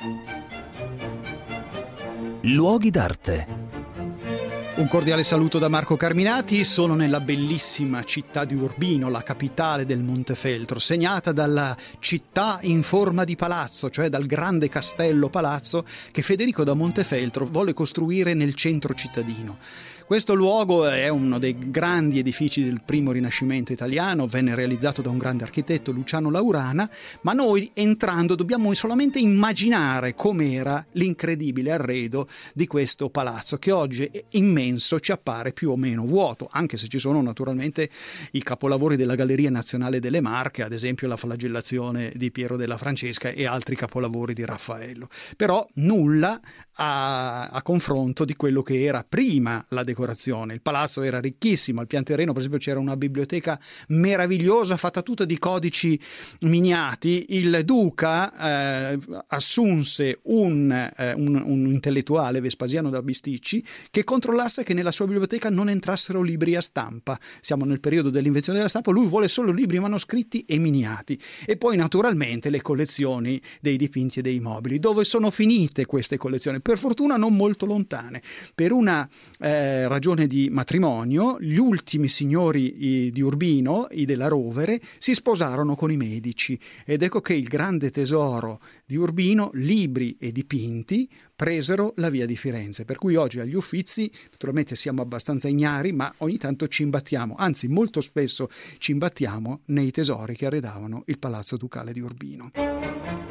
Luoghi d'arte. Un cordiale saluto da Marco Carminati. Sono nella bellissima città di Urbino, la capitale del Montefeltro, segnata dalla città in forma di palazzo, cioè dal grande castello palazzo che Federico da Montefeltro volle costruire nel centro cittadino. Questo luogo è uno dei grandi edifici del primo Rinascimento italiano, venne realizzato da un grande architetto, Luciano Laurana, ma noi entrando dobbiamo solamente immaginare com'era l'incredibile arredo di questo palazzo, che oggi è immenso, ci appare più o meno vuoto, anche se ci sono naturalmente i capolavori della Galleria Nazionale delle Marche, ad esempio la Flagellazione di Piero della Francesca e altri capolavori di Raffaello. Però nulla a confronto di quello che era prima la decorazione. Il palazzo era ricchissimo, al pian terreno per esempio c'era una biblioteca meravigliosa fatta tutta di codici miniati. Il duca assunse un intellettuale, Vespasiano da Bisticci, che controllasse che nella sua biblioteca non entrassero libri a stampa. Siamo nel periodo dell'invenzione della stampa, lui vuole solo libri manoscritti e miniati. E poi naturalmente le collezioni dei dipinti e dei mobili. Dove sono finite queste collezioni? Per fortuna non molto lontane. Per una ragione di matrimonio, gli ultimi signori di Urbino, i della Rovere, si sposarono con i Medici, ed ecco che il grande tesoro di Urbino, libri e dipinti, presero la via di Firenze, per cui oggi agli Uffizi naturalmente siamo abbastanza ignari, ma ogni tanto ci imbattiamo, anzi molto spesso ci imbattiamo nei tesori che arredavano il Palazzo Ducale di Urbino.